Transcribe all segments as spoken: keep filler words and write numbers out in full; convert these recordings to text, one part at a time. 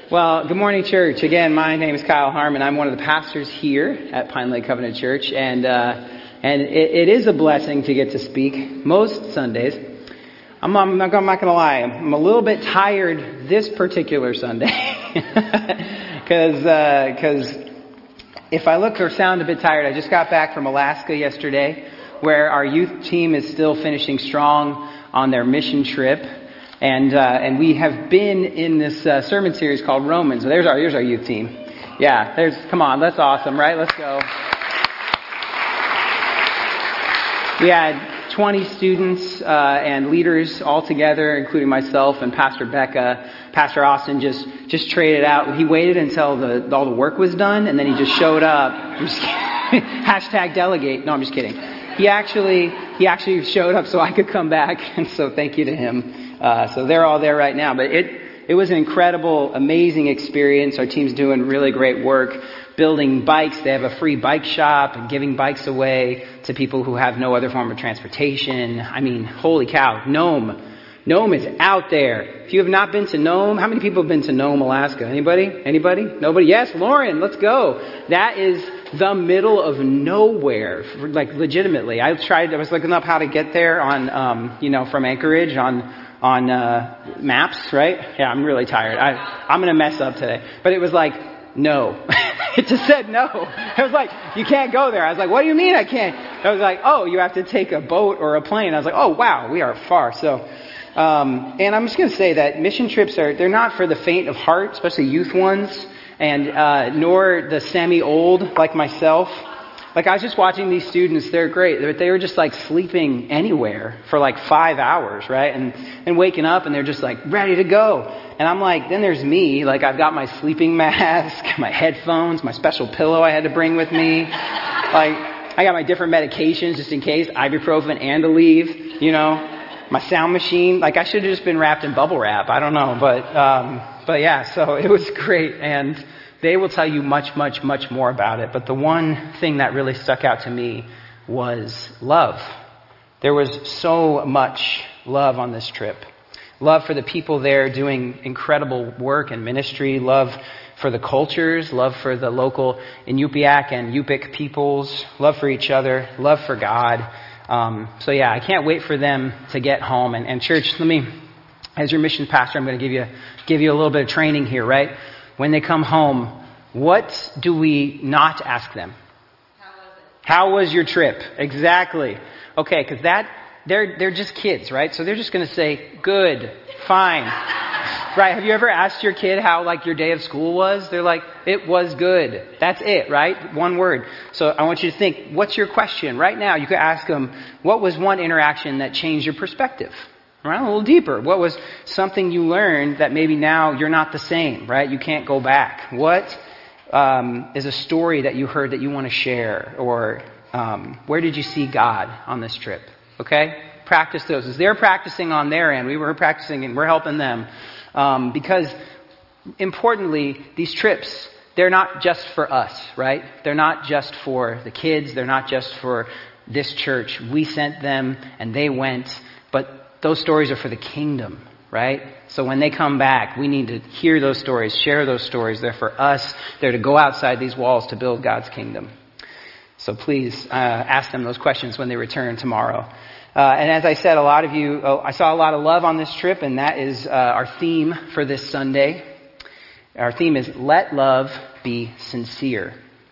Well, good morning, church. Again, my name is Kyle Harmon. I'm one of the pastors here at Pine Lake Covenant Church, and uh, and it, it is a blessing to get to speak most Sundays. I'm, I'm not, I'm not going to lie. I'm a little bit tired this particular Sunday because uh, because if I look or sound a bit tired, I just got back from Alaska yesterday, where our youth team is still finishing strong on their mission trip. And uh, and we have been in this uh, sermon series called Romans. There's our here's our youth team. Yeah, there's come on, that's awesome, right? Let's go. We had twenty students uh, and leaders all together, including myself and Pastor Becca. Pastor Austin just just traded out. He waited until the all the work was done, and then he just showed up. I'm just kidding. Hashtag delegate. No, I'm just kidding. He actually he actually showed up so I could come back, and so thank you to him. Uh, so they're all there right now. But it it was an incredible, amazing experience. Our team's doing really great work building bikes. They have a free bike shop and giving bikes away to people who have no other form of transportation. I mean, holy cow, Nome. Nome is out there. If you have not been to Nome, how many people have been to Nome, Alaska? Anybody? Anybody? Nobody? Yes, Lauren, let's go. That is the middle of nowhere, like legitimately. I tried, I was looking up how to get there on, um, you know, from Anchorage on on uh maps, right? Yeah, I'm really tired. I, I'm going to mess up today. But it was like, no. It just said no. It was like, you can't go there. I was like, what do you mean I can't? I was like, oh, you have to take a boat or a plane. I was like, oh, wow, we are far. So, um, and I'm just going to say that mission trips are, they're not for the faint of heart, especially youth ones, and uh nor the semi-old like myself. Like, I was just watching these students. They're great. They were just like sleeping anywhere for like five hours, right? And and waking up and they're just like ready to go. And I'm like, then there's me. Like, I've got my sleeping mask, my headphones, my special pillow I had to bring with me. Like, I got my different medications just in case, ibuprofen and Aleve, you know, my sound machine. Like, I should have just been wrapped in bubble wrap. I don't know. But, um, but yeah, so it was great. And they will tell you much, much, much more about it. But the one thing that really stuck out to me was love. There was so much love on this trip. Love for the people there doing incredible work and ministry. Love for the cultures. Love for the local Inupiaq and Yupik peoples. Love for each other. Love for God. Um, so yeah, I can't wait for them to get home. And, and church, let me, as your mission pastor, I'm going to give you give you a little bit of training here, right? When they come home, what do we not ask them? How was it? How was your trip? Exactly. Okay, because that they're they're just kids, right? So they're just going to say, good, fine. Right? Have you ever asked your kid how like your day of school was? They're like, it was good. That's it, right? One word. So I want you to think, what's your question? Right now, you could ask them, what was one interaction that changed your perspective? Right? A little deeper. What was something you learned that maybe now you're not the same, right? You can't go back. What um, is a story that you heard that you want to share? Or um, where did you see God on this trip? Okay? Practice those. As they're practicing on their end, we were practicing and we're helping them. Um, because importantly, these trips, they're not just for us, right? They're not just for the kids. They're not just for this church. We sent them and they went. But those stories are for the kingdom, right? So when they come back, we need to hear those stories, share those stories. They're for us. They're to go outside these walls to build God's kingdom. So please uh, ask them those questions when they return tomorrow. Uh, and as I said, a lot of you, oh, I saw a lot of love on this trip, and that is uh, our theme for this Sunday. Our theme is Let Love Be Sincere.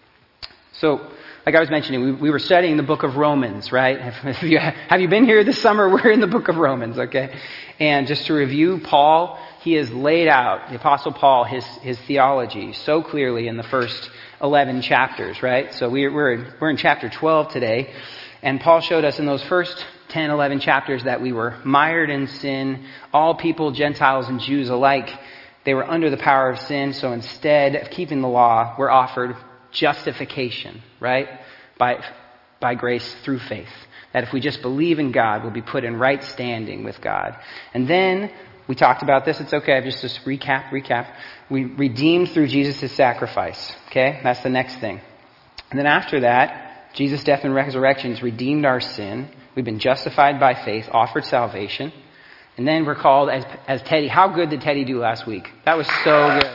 So, like I was mentioning, we, we were studying the book of Romans, right? Have you, have you been here this summer? We're in the book of Romans, okay? And just to review, Paul, he has laid out, the Apostle Paul, his, his theology so clearly in the first eleven chapters, right? So we, we're, we're in chapter twelve today, and Paul showed us in those first ten, eleven chapters that we were mired in sin. All people, Gentiles and Jews alike, they were under the power of sin, so instead of keeping the law, we're offered justification, right? By by grace through faith. That if we just believe in God, we'll be put in right standing with God. And then we talked about this. It's okay. I've just just recap, recap. We redeemed through Jesus' sacrifice. Okay? That's the next thing. And then after that, Jesus' death and resurrection has redeemed our sin. We've been justified by faith, offered salvation. And then we're called as as Teddy. How good did Teddy do last week? That was so good.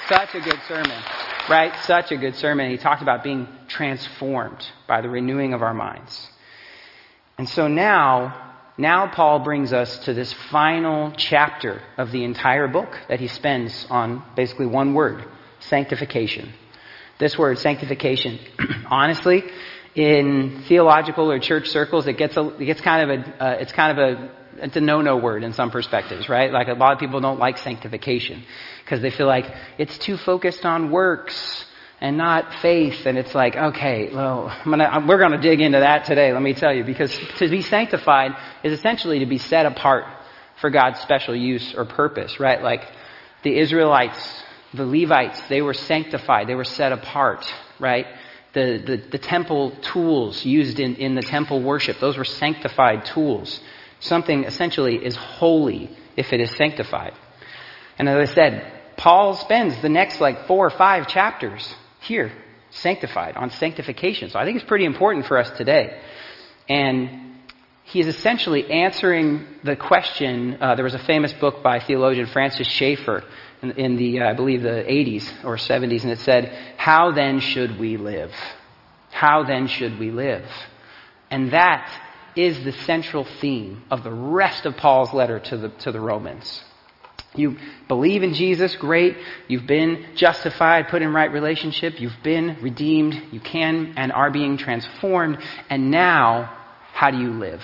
Such a good sermon, right? Such a good sermon. He talked about being transformed by the renewing of our minds. And so now, now Paul brings us to this final chapter of the entire book that he spends on basically one word, sanctification. This word, sanctification, honestly, in theological or church circles, it gets a, it gets kind of a, uh, it's kind of a, it's a no-no word in some perspectives, right? Like a lot of people don't like sanctification because they feel like it's too focused on works and not faith. And it's like, okay, well, I'm gonna, we're going to dig into that today, let me tell you, because to be sanctified is essentially to be set apart for God's special use or purpose, right? Like the Israelites, the Levites, they were sanctified, they were set apart, right? The, the, the temple tools used in, in the temple worship, those were sanctified tools. Something essentially is holy if it is sanctified. And as I said, Paul spends the next like four or five chapters here, sanctified, on sanctification. So I think it's pretty important for us today. And he is essentially answering the question. Uh, there was a famous book by theologian Francis Schaeffer in, in the, uh, I believe, the eighties or seventies, and it said, "How then should we live? How then should we live?" And that is the central theme of the rest of Paul's letter to the to the Romans. You believe in Jesus, great. You've been justified, put in right relationship. You've been redeemed. You can and are being transformed. And now, how do you live?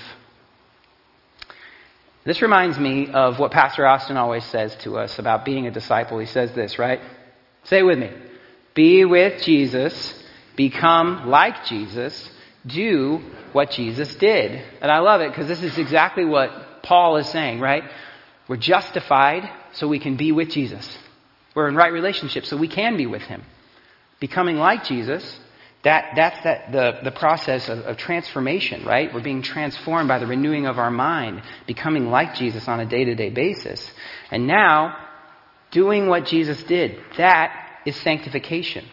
This reminds me of what Pastor Austin always says to us about being a disciple. He says this, right? Say it with me. Be with Jesus. Become like Jesus. Do what Jesus did. And I love it because this is exactly what Paul is saying, right? We're justified so we can be with Jesus. We're in right relationship so we can be with him. Becoming like Jesus, that that's that the, the process of, of transformation, right? We're being transformed by the renewing of our mind, becoming like Jesus on a day-to-day basis. And now, doing what Jesus did, that is sanctification.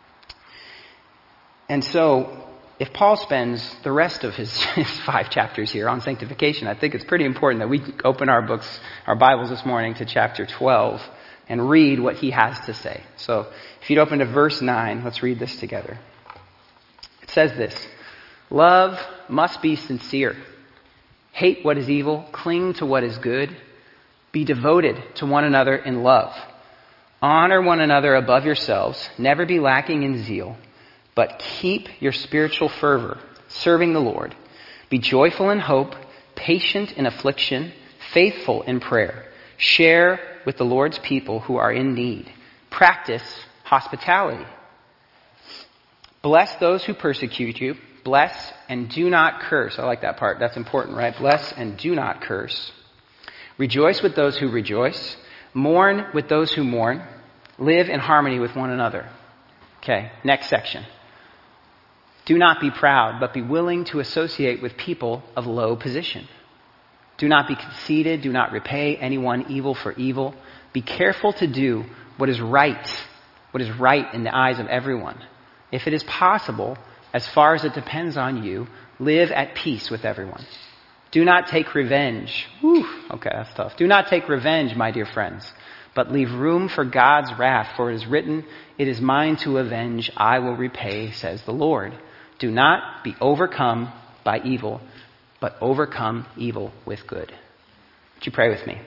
And so, if Paul spends the rest of his, his five chapters here on sanctification, I think it's pretty important that we open our books, our Bibles this morning to chapter twelve and read what he has to say. So if you'd open to verse nine, let's read this together. It says this: "Love must be sincere. Hate what is evil. Cling to what is good. Be devoted to one another in love. Honor one another above yourselves. Never be lacking in zeal. But keep your spiritual fervor, serving the Lord. Be joyful in hope, patient in affliction, faithful in prayer. Share with the Lord's people who are in need. Practice hospitality. Bless those who persecute you. Bless and do not curse." I like that part. That's important, right? Bless and do not curse. "Rejoice with those who rejoice. Mourn with those who mourn. Live in harmony with one another." Okay, next section. "Do not be proud, but be willing to associate with people of low position. Do not be conceited. Do not repay anyone evil for evil. Be careful to do what is right, what is right in the eyes of everyone. If it is possible, as far as it depends on you, live at peace with everyone. Do not take revenge." Whew, okay, that's tough. "Do not take revenge, my dear friends, but leave room for God's wrath, for it is written, 'It is mine to avenge, I will repay,' says the Lord. Do not be overcome by evil, but overcome evil with good." Would you pray with me?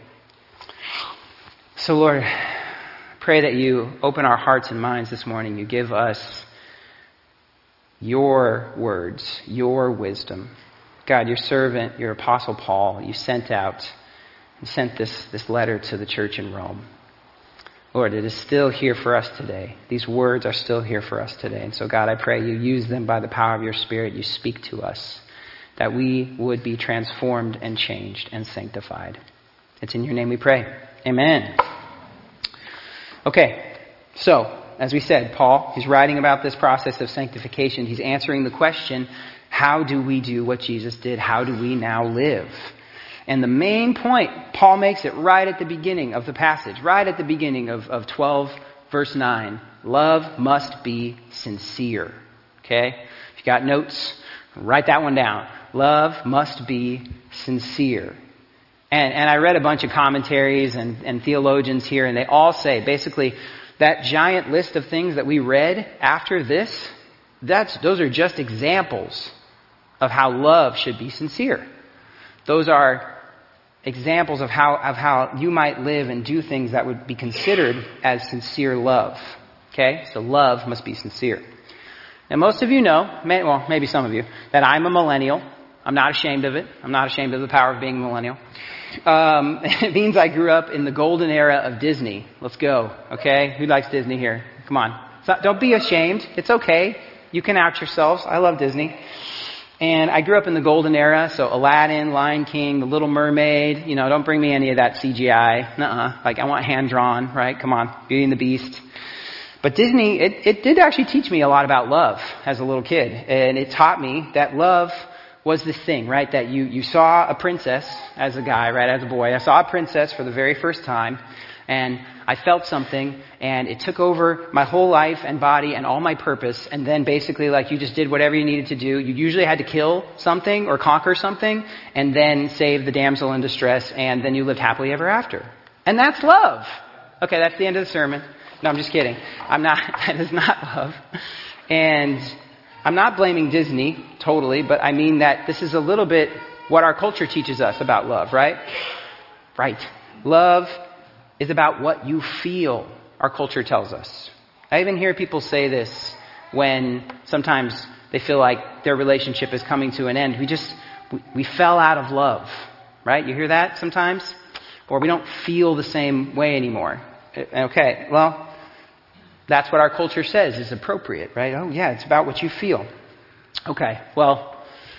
So Lord, pray that you open our hearts and minds this morning. You give us your words, your wisdom. God, your servant, your apostle Paul, you sent out and sent this, this letter to the church in Rome. Lord, it is still here for us today. These words are still here for us today. And so, God, I pray you use them by the power of your Spirit. You speak to us, that we would be transformed and changed and sanctified. It's in your name we pray. Amen. Okay, so, as we said, Paul, he's writing about this process of sanctification. He's answering the question, how do we do what Jesus did? How do we now live? And the main point, Paul makes it right at the beginning of the passage, right at the beginning of, of twelve, verse nine. Love must be sincere. Okay? If you got notes, write that one down. Love must be sincere. And, and I read a bunch of commentaries and, and theologians here, and they all say, basically, that giant list of things that we read after this, that's, those are just examples of how love should be sincere. Those are examples of how, of how you might live and do things that would be considered as sincere love. Okay? So love must be sincere. And most of you know, may, well, maybe some of you, that I'm a millennial. I'm not ashamed of it. I'm not ashamed of the power of being a millennial. Um, it means I grew up in the golden era of Disney. Let's go. Okay? Who likes Disney here? Come on. So, don't be ashamed. It's okay. You can out yourselves. I love Disney. And I grew up in the golden era, so Aladdin, Lion King, The Little Mermaid. You know, don't bring me any of that C G I. Nuh-uh. Like, I want hand-drawn, right? Come on. Beauty and the Beast. But Disney, it, it did actually teach me a lot about love as a little kid. And it taught me that love was this thing, right? That you, you saw a princess as a guy, right? As a boy. I saw a princess for the very first time. And I felt something, and it took over my whole life and body and all my purpose. And then basically, like, you just did whatever you needed to do. You usually had to kill something or conquer something, and then save the damsel in distress, and then you lived happily ever after. And that's love. Okay, that's the end of the sermon. No, I'm just kidding. I'm not. That is not love. And I'm not blaming Disney totally, but I mean that this is a little bit what our culture teaches us about love, right? Right. Love is about what you feel, our culture tells us. I even hear people say this when sometimes they feel like their relationship is coming to an end. We just, we, we fell out of love, right? You hear that sometimes? Or we don't feel the same way anymore. Okay, well, that's what our culture says is appropriate, right? Oh yeah, it's about what you feel. Okay, well,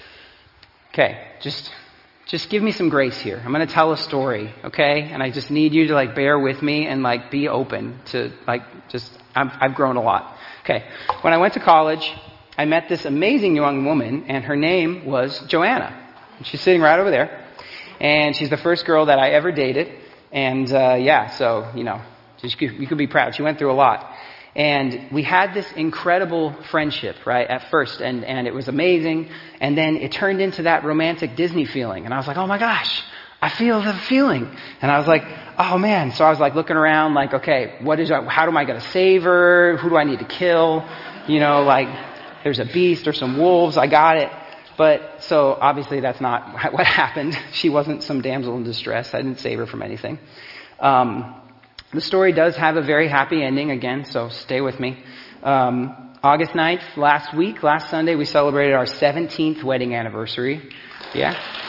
okay, just... Just give me some grace here. I'm going to tell a story, okay? And I just need you to, like, bear with me and, like, be open to, like, just, I've, I've grown a lot. Okay. When I went to college, I met this amazing young woman, and her name was Joanna. She's sitting right over there. And she's the first girl that I ever dated. And, uh, yeah, so, you know, just, you could be proud. She went through a lot. And we had this incredible friendship, right, at first, and, and it was amazing. And then it turned into that romantic Disney feeling. And I was like, oh my gosh, I feel the feeling. And I was like, oh man. So I was like looking around like, okay, what is, how am I going to save her? Who do I need to kill? You know, like there's a beast or some wolves. I got it. But so obviously that's not what happened. She wasn't some damsel in distress. I didn't save her from anything. Um, The story does have a very happy ending again, so stay with me. Um, August ninth, last week, last Sunday, we celebrated our seventeenth wedding anniversary. Yeah.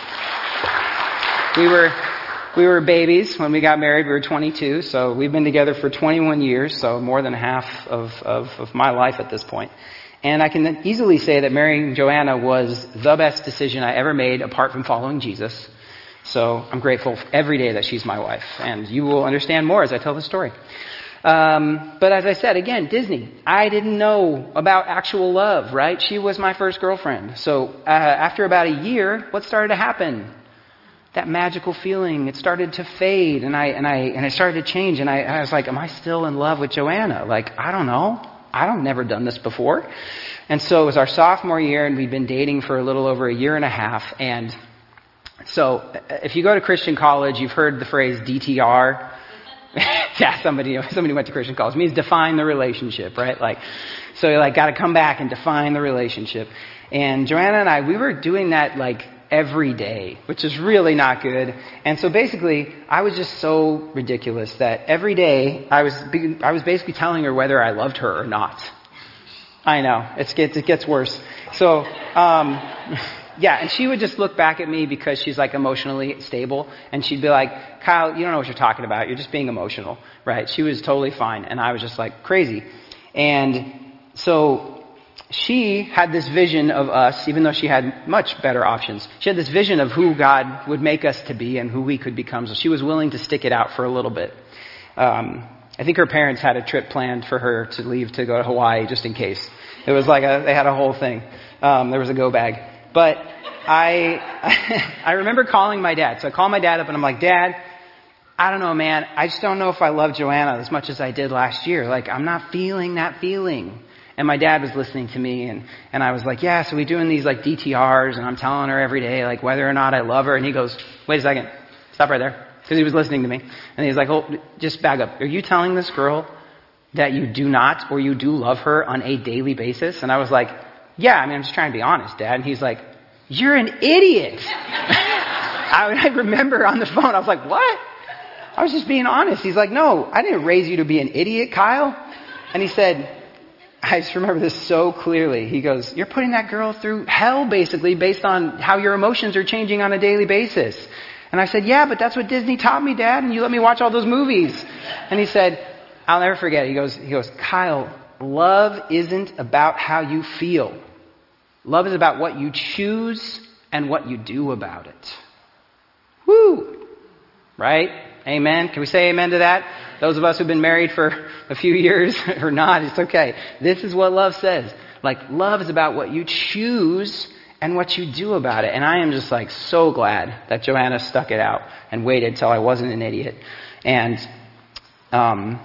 We were we were babies when we got married. We were twenty-two, so we've been together for twenty-one years, so more than half of, of, of my life at this point. And I can easily say that marrying Joanna was the best decision I ever made apart from following Jesus. So I'm grateful every day that she's my wife. And you will understand more as I tell the story. Um, but as I said, again, Disney. I didn't know about actual love, right? She was my first girlfriend. So uh, after about a year, what started to happen? That magical feeling, it started to fade. And I and I, and I started to change. And I, I was like, am I still in love with Joanna? Like, I don't know. I've never done this before. And so it was our sophomore year, and we'd been dating for a little over a year and a half. And so if you go to Christian college, you've heard the phrase D T R. Yeah, somebody somebody went to Christian college. It means define the relationship, right? Like, so you like got to come back and define the relationship. And Joanna and I, we were doing that like every day, which is really not good. And so basically, I was just so ridiculous that every day I was I was basically telling her whether I loved her or not. I know, it gets, it gets worse. So, um, yeah, and she would just look back at me because she's like emotionally stable, and she'd be like, Kyle, you don't know what you're talking about. You're just being emotional, right? She was totally fine, and I was just like crazy. And so she had this vision of us, even though she had much better options. She had this vision of who God would make us to be and who we could become. So she was willing to stick it out for a little bit. Um, I think her parents had a trip planned for her to leave to go to Hawaii just in case. It was like a, they had a whole thing. Um, there was a go bag. But I I remember calling my dad. So I called my dad up and I'm like, Dad, I don't know, man. I just don't know if I love Joanna as much as I did last year. Like, I'm not feeling that feeling. And my dad was listening to me, and, and I was like, yeah, so we're doing these like D T Rs, and I'm telling her every day like whether or not I love her. And he goes, wait a second, stop right there. Because he was listening to me. And he was like, oh, just back up. Are you telling this girl that you do not or you do love her on a daily basis? And I was like, yeah, I mean, I'm just trying to be honest, Dad. And he's like, you're an idiot. I, I remember on the phone, I was like, what? I was just being honest. He's like, no, I didn't raise you to be an idiot, Kyle. And he said, I just remember this so clearly. He goes, you're putting that girl through hell, basically, based on how your emotions are changing on a daily basis. And I said, yeah, but that's what Disney taught me, Dad, and you let me watch all those movies. And he said, I'll never forget it. He goes, he goes, Kyle, love isn't about how you feel. Love is about what you choose and what you do about it. Woo! Right? Amen. Can we say amen to that? Those of us who've been married for a few years or not, it's okay. This is what love says. Like, love is about what you choose and what you do about it. And I am just like so glad that Joanna stuck it out and waited till I wasn't an idiot. And, um,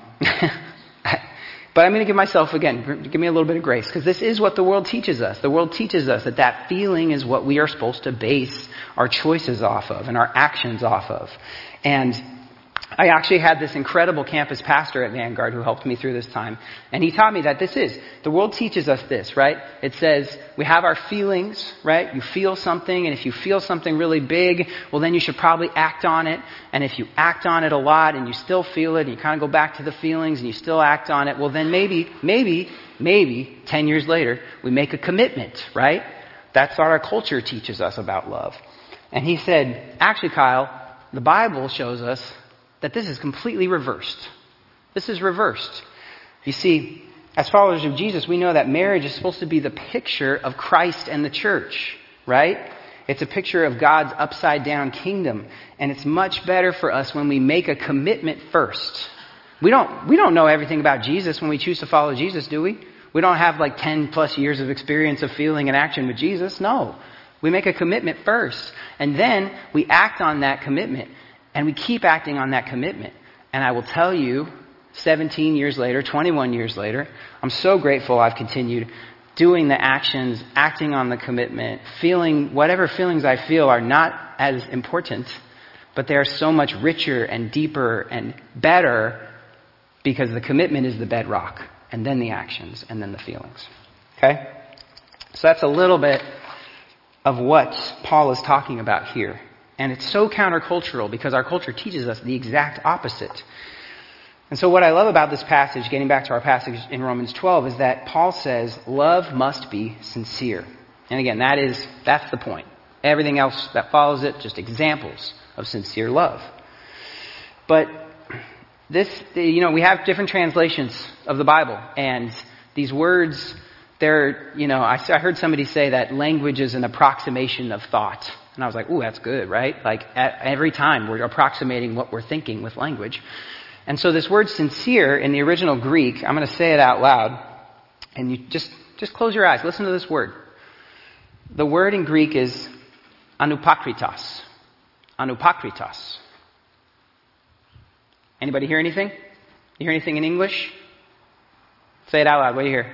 but I'm going to give myself, again, give me a little bit of grace, because this is what the world teaches us. The world teaches us that that feeling is what we are supposed to base our choices off of and our actions off of. And I actually had this incredible campus pastor at Vanguard who helped me through this time. And he taught me that this is, the world teaches us this, right? It says we have our feelings, right? You feel something, and if you feel something really big, well then you should probably act on it. And if you act on it a lot and you still feel it, and you kind of go back to the feelings and you still act on it, well then maybe, maybe, maybe ten years later we make a commitment, right? That's what our culture teaches us about love. And he said, actually, Kyle, the Bible shows us that this is completely reversed. This is reversed. You see, as followers of Jesus, we know that marriage is supposed to be the picture of Christ and the church, right? It's a picture of God's upside down kingdom. And it's much better for us when we make a commitment first. We don't, we don't know everything about Jesus when we choose to follow Jesus, do we? We don't have like ten plus years of experience of feeling and action with Jesus. No. We make a commitment first. And then we act on that commitment. And we keep acting on that commitment. And I will tell you, seventeen years later, twenty-one years later, I'm so grateful I've continued doing the actions, acting on the commitment, feeling whatever feelings I feel are not as important, but they are so much richer and deeper and better because the commitment is the bedrock, and then the actions, and then the feelings. Okay? So that's a little bit of what Paul is talking about here. And it's so countercultural because our culture teaches us the exact opposite. And so what I love about this passage, getting back to our passage in Romans twelve, is that Paul says love must be sincere. And again, that is, that's the point. Everything else that follows it, just examples of sincere love. But this, you know, we have different translations of the Bible. And these words, they're, you know, I, I heard somebody say that language is an approximation of thought. And I was like, ooh, that's good, right? Like at, every time we're approximating what we're thinking with language. And so this word sincere in the original Greek, I'm going to say it out loud. And you just, just close your eyes. Listen to this word. The word in Greek is anupakritos. Anupakritos. Anybody hear anything? You hear anything in English? Say it out loud. What do you hear?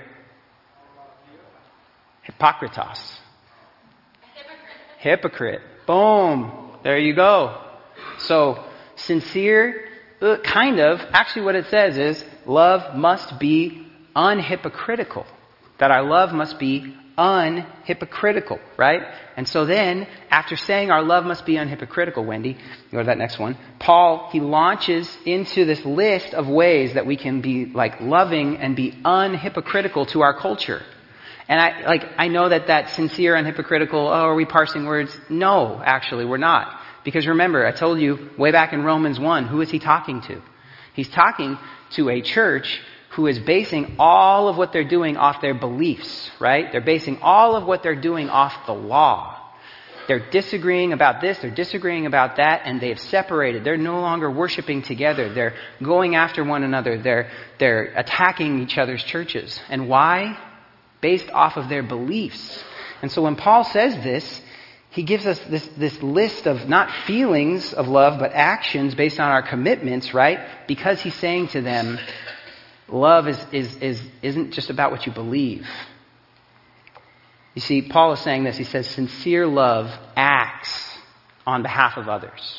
Hypokritos. Hypocrite. Boom. There you go. So, sincere, uh, kind of, actually what it says is, love must be unhypocritical. That our love must be unhypocritical, right? And so then, after saying our love must be unhypocritical, Wendy, go to that next one, Paul, he launches into this list of ways that we can be like loving and be unhypocritical to our culture. And I, like, I know that that sincere, unhypocritical, oh, are we parsing words? No, actually, we're not. Because remember, I told you way back in Romans one, who is he talking to? He's talking to a church who is basing all of what they're doing off their beliefs, right? They're basing all of what they're doing off the law. They're disagreeing about this, they're disagreeing about that, and they've separated. They're no longer worshiping together. They're going after one another. They're, they're attacking each other's churches. And why? Based off of their beliefs. And so when Paul says this, he gives us this, this list of not feelings of love, but actions based on our commitments, right? Because he's saying to them, love is, is, is, isn't just about what you believe. You see, Paul is saying this. He says, sincere love acts on behalf of others.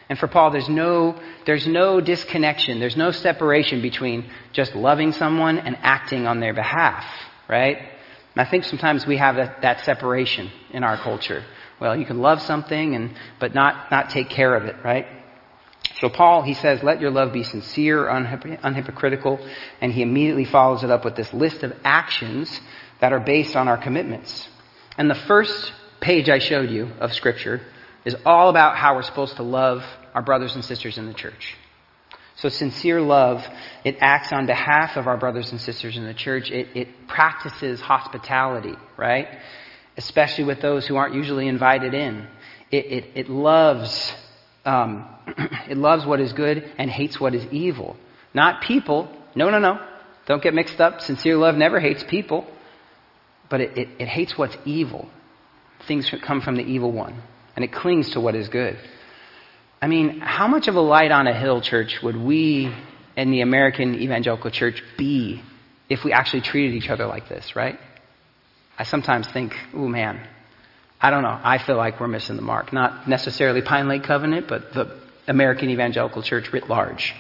And for Paul, there's no, there's no disconnection. There's no separation between just loving someone and acting on their behalf, right? And I think sometimes we have that, that separation in our culture. Well, you can love something and but not, not take care of it, right? So Paul, he says, let your love be sincere, unhypocr- unhypocritical, and he immediately follows it up with this list of actions that are based on our commitments. And the first page I showed you of Scripture is all about how we're supposed to love our brothers and sisters in the church. So sincere love, it acts on behalf of our brothers and sisters in the church. It, it practices hospitality, right? Especially with those who aren't usually invited in. It, it, it loves, um, it loves what is good and hates what is evil. Not people. No, no, no. Don't get mixed up. Sincere love never hates people. But it, it, it hates what's evil. Things that come from the evil one. And it clings to what is good. I mean, how much of a light on a hill, church, would we in the American evangelical church be if we actually treated each other like this, right? I sometimes think, ooh, man, I don't know. I feel like we're missing the mark. Not necessarily Pine Lake Covenant, but the American evangelical church writ large.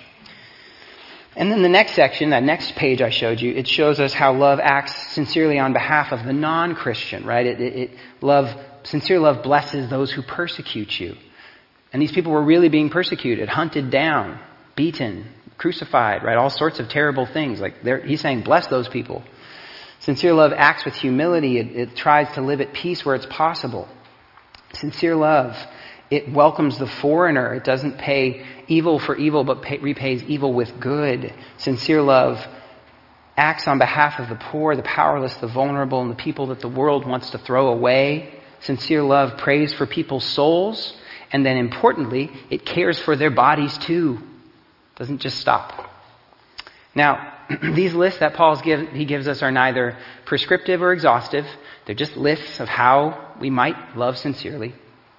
And then the next section, that next page I showed you, it shows us how love acts sincerely on behalf of the non-Christian, right? It, it, it love, sincere love blesses those who persecute you. And these people were really being persecuted, hunted down, beaten, crucified, right? All sorts of terrible things. Like he's saying, bless those people. Sincere love acts with humility. It, it tries to live at peace where it's possible. Sincere love, it welcomes the foreigner. It doesn't pay evil for evil, but pay, repays evil with good. Sincere love acts on behalf of the poor, the powerless, the vulnerable, and the people that the world wants to throw away. Sincere love prays for people's souls. And then importantly, it cares for their bodies too. Doesn't just stop. Now, these lists that Paul's give, he gives us are neither prescriptive or exhaustive. They're just lists of how we might love sincerely.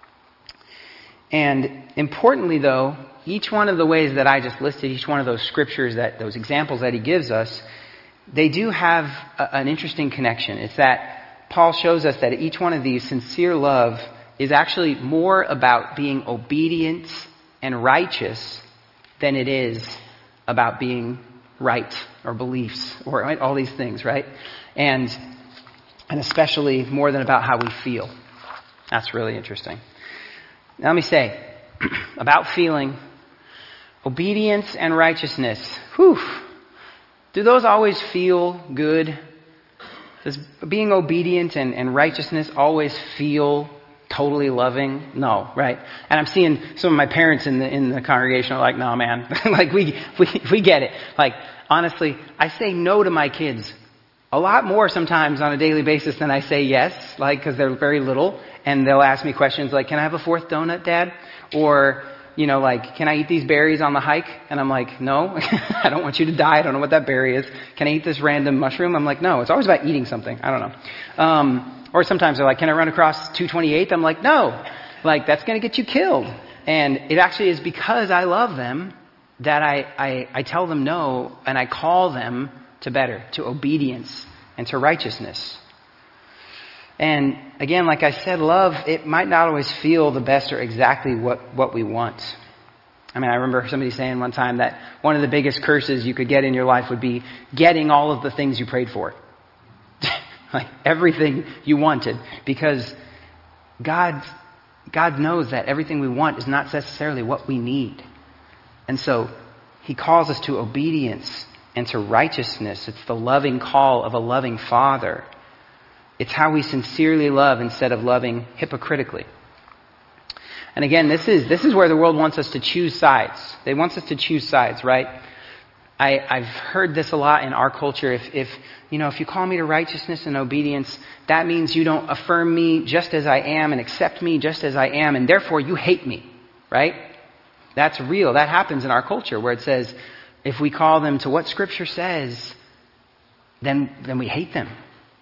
And importantly, though, each one of the ways that I just listed, each one of those scriptures, that those examples that he gives us, they do have a, an interesting connection. It's that Paul shows us that each one of these, sincere love is actually more about being obedient and righteous than it is about being right or beliefs or right, all these things, right? And and especially more than about how we feel. That's really interesting. Now let me say, about feeling, obedience and righteousness, whew, do those always feel good? Does being obedient and, and righteousness always feel totally loving? No, right? And I'm seeing some of my parents in the in the congregation are like, no, man, like we, we we get it. Like, honestly, I say no to my kids a lot more sometimes on a daily basis than I say yes, like, because they're very little, and they'll ask me questions like, can I have a fourth donut, Dad? Or, you know, like, can I eat these berries on the hike? And I'm like, no, I don't want you to die. I don't know what that berry is. Can I eat this random mushroom? I'm like, no, it's always about eating something. I don't know. Um, or sometimes they're like, can I run across two twenty-eighth? I'm like, no, like, that's going to get you killed. And it actually is because I love them that I, I, I tell them no, and I call them to better, to obedience and to righteousness. And again, like I said, love, it might not always feel the best or exactly what, what we want. I mean, I remember somebody saying one time that one of the biggest curses you could get in your life would be getting all of the things you prayed for. Like everything you wanted. Because God, God knows that everything we want is not necessarily what we need. And so He calls us to obedience and to righteousness. It's the loving call of a loving Father. It's how we sincerely love instead of loving hypocritically. And again, this is this is where the world wants us to choose sides. They want us to choose sides, right? I, I've heard this a lot in our culture. If, if you know, if you call me to righteousness and obedience, that means you don't affirm me just as I am and accept me just as I am, and therefore you hate me, right? That's real. That happens in our culture where it says, if we call them to what Scripture says, then then we hate them.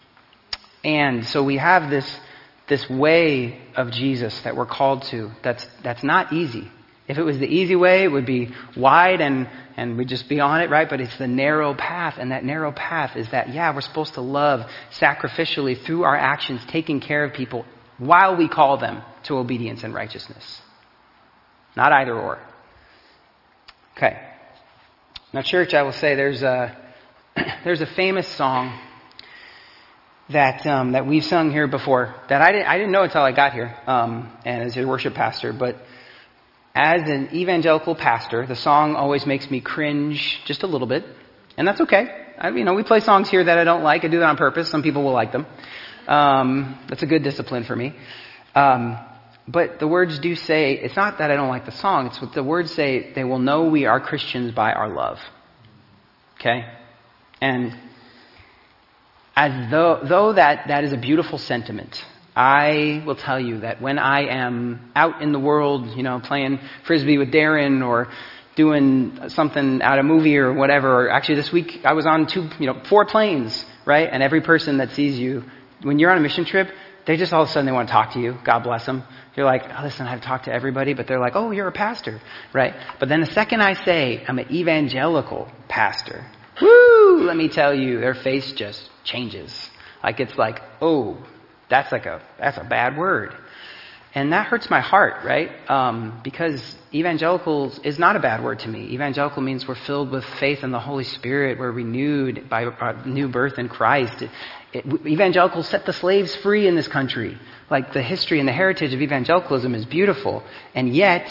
And so we have this this way of Jesus that we're called to. That's that's not easy. If it was the easy way, it would be wide and, and we'd just be on it, right? But it's the narrow path. And that narrow path is that, yeah, we're supposed to love sacrificially through our actions, taking care of people while we call them to obedience and righteousness. Not either or. Okay. Now, church, I will say there's a there's a famous song that um, that we've sung here before that I didn't I didn't know until I got here, um, and as a worship pastor. But as an evangelical pastor, the song always makes me cringe just a little bit, and that's okay. I, you know, we play songs here that I don't like. I do that on purpose. Some people will like them. Um, that's a good discipline for me. Um, but the words do say, it's not that I don't like the song. It's what the words say. They will know we are Christians by our love. Okay, and as though though that that is a beautiful sentiment, I will tell you that when I am out in the world, you know, playing Frisbee with Darren or doing something out of movie or whatever, or actually this week I was on two, you know, four planes, right? And every person that sees you, when you're on a mission trip, they just all of a sudden they want to talk to you. God bless them. You're like, oh, listen, I've talked to everybody, but they're like, oh, you're a pastor, right? But then the second I say I'm an evangelical pastor, woo, let me tell you, their face just changes. Like it's like, oh, that's like a that's a bad word. And that hurts my heart, right? Um, because evangelicals is not a bad word to me. Evangelical means we're filled with faith in the Holy Spirit. We're renewed by a new birth in Christ. It, it, evangelicals set the slaves free in this country. Like the history and the heritage of evangelicalism is beautiful. And yet,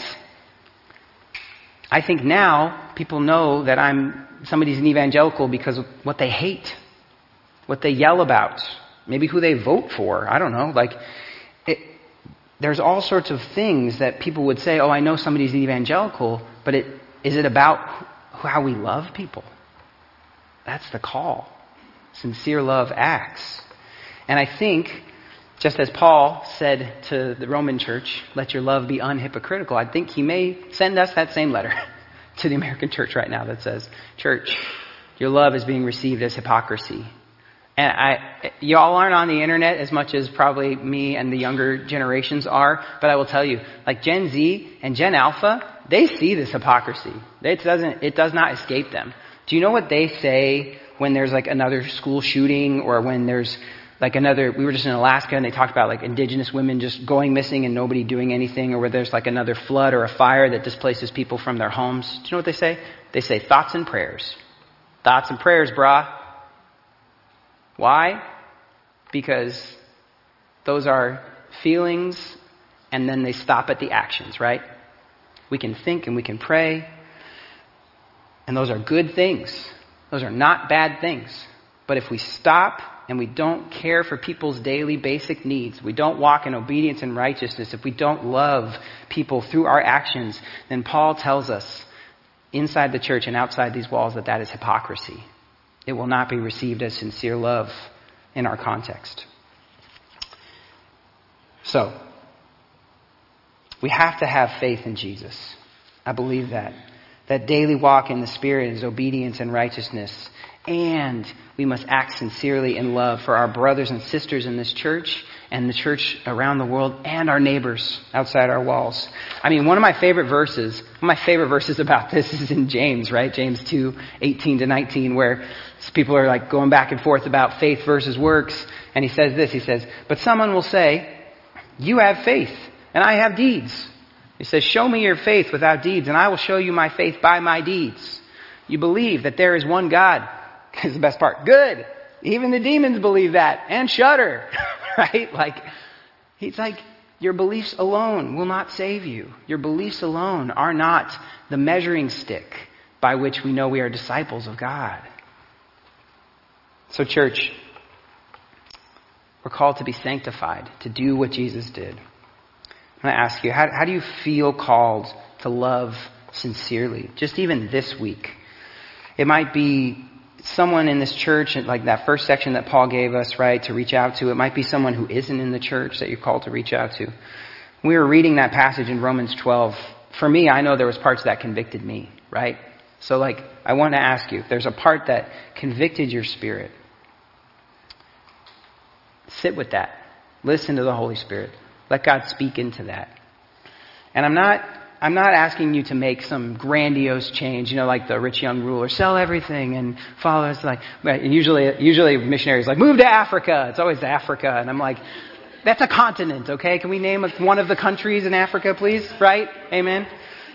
I think now people know that I'm somebody's an evangelical because of what they hate, what they yell about, maybe who they vote for. I don't know. Like, it, there's all sorts of things that people would say, oh, I know somebody's an evangelical, but it, is it about how we love people? That's the call. Sincere love acts. And I think, just as Paul said to the Roman church, let your love be unhypocritical, I think he may send us that same letter to the American church right now that says, church, your love is being received as hypocrisy. And I, y'all aren't on the internet as much as probably me and the younger generations are, but I will tell you, like Gen Z and Gen Alpha, they see this hypocrisy. It doesn't, it does not escape them. Do you know what they say when there's like another school shooting or when there's like another, we were just in Alaska and they talked about like indigenous women just going missing and nobody doing anything, or where there's like another flood or a fire that displaces people from their homes. Do you know what they say? They say thoughts and prayers. Thoughts and prayers, brah. Why? Because those are feelings and then they stop at the actions, right? We can think and we can pray, and those are good things. Those are not bad things. But if we stop and we don't care for people's daily basic needs, we don't walk in obedience and righteousness, if we don't love people through our actions, then Paul tells us inside the church and outside these walls that that is hypocrisy. It will not be received as sincere love in our context. So, we have to have faith in Jesus. I believe that. That daily walk in the Spirit is obedience and righteousness. And we must act sincerely in love for our brothers and sisters in this church and the church around the world and our neighbors outside our walls. I mean, one of my favorite verses, one of my favorite verses about this is in James, right? James two, eighteen to nineteen, where people are like going back and forth about faith versus works. And he says this, he says, but someone will say, you have faith and I have deeds. He says, show me your faith without deeds and I will show you my faith by my deeds. You believe that there is one God. Is the best part. Good. Even the demons believe that and shudder. Right? Like, he's like, your beliefs alone will not save you. Your beliefs alone are not the measuring stick by which we know we are disciples of God. So, church, we're called to be sanctified, to do what Jesus did. I'm going to ask you, how, how do you feel called to love sincerely? Just even this week. It might be someone in this church, like that first section that Paul gave us, right, to reach out to. It might be someone who isn't in the church that you're called to reach out to. We were reading that passage in Romans twelve. For me, I know there was parts that convicted me, right? So, like, I want to ask you, if there's a part that convicted your spirit, sit with that. Listen to the Holy Spirit. Let God speak into that. And I'm not... I'm not asking you to make some grandiose change, you know, like the rich young ruler, sell everything and follow us. Like, and usually, usually missionaries like, move to Africa. It's always Africa. And I'm like, that's a continent, okay? Can we name one of the countries in Africa, please? Right? Amen?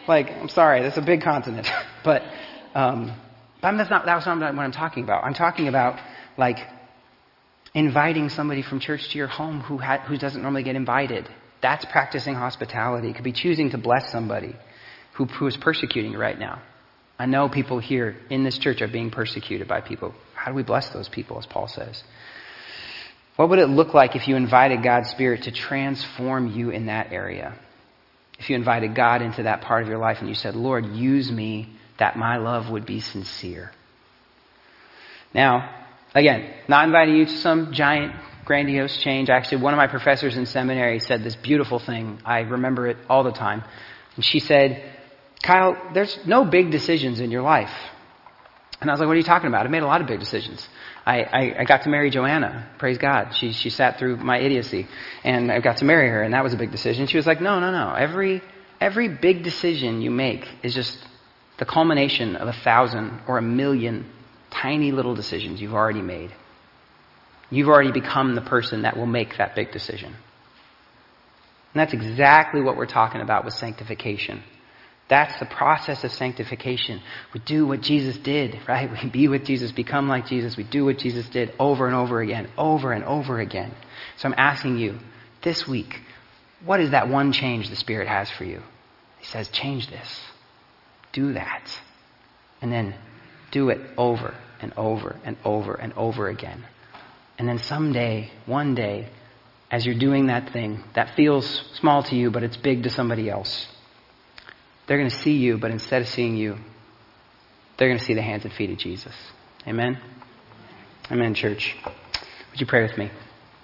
Like, I'm sorry, that's a big continent. but um, but that's not that's not what I'm talking about. I'm talking about like inviting somebody from church to your home who ha- who doesn't normally get invited. That's practicing hospitality. It could be choosing to bless somebody who who is persecuting you right now. I know people here in this church are being persecuted by people. How do we bless those people, as Paul says? What would it look like if you invited God's Spirit to transform you in that area? If you invited God into that part of your life and you said, Lord, use me, that my love would be sincere. Now, again, not inviting you to some giant, grandiose change. Actually, one of my professors in seminary said this beautiful thing. I remember it all the time. And she said, Kyle, there's no big decisions in your life. And I was like, what are you talking about? I made a lot of big decisions. I, I, I got to marry Joanna. Praise God. She she sat through my idiocy. And I got to marry her, and that was a big decision. She was like, no, no, no. Every every big decision you make is just the culmination of a thousand or a million tiny little decisions you've already made. You've already become the person that will make that big decision. And that's exactly what we're talking about with sanctification. That's the process of sanctification. We do what Jesus did, right? We be with Jesus, become like Jesus. We do what Jesus did over and over again, over and over again. So I'm asking you, this week, what is that one change the Spirit has for you? He says, change this. Do that. And then do it over and over and over and over again. And then someday, one day, as you're doing that thing that feels small to you, but it's big to somebody else, they're going to see you, but instead of seeing you, they're going to see the hands and feet of Jesus. Amen? Amen, church. Would you pray with me?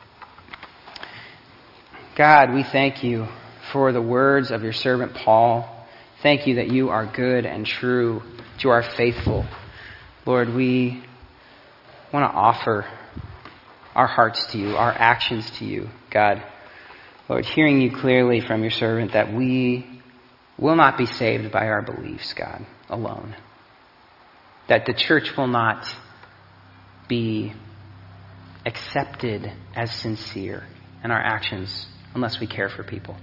God, we thank you for the words of your servant Paul. Thank you that you are good and true, that you are faithful. Lord, we want to offer our hearts to you, our actions to you, God. Lord, hearing you clearly from your servant that we will not be saved by our beliefs, God, alone. That the church will not be accepted as sincere in our actions unless we care for people.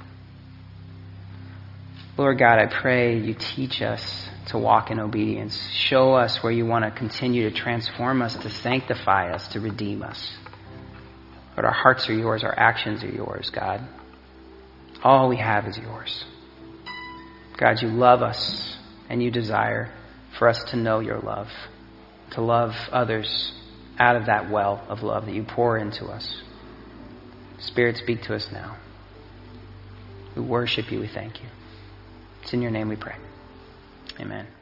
Lord God, I pray you teach us to walk in obedience. Show us where you want to continue to transform us, to sanctify us, to redeem us. Lord, our hearts are yours, our actions are yours, God. All we have is yours. God, you love us and you desire for us to know your love, to love others out of that well of love that you pour into us. Spirit, speak to us now. We worship you. We thank you. It's in your name we pray. Amen.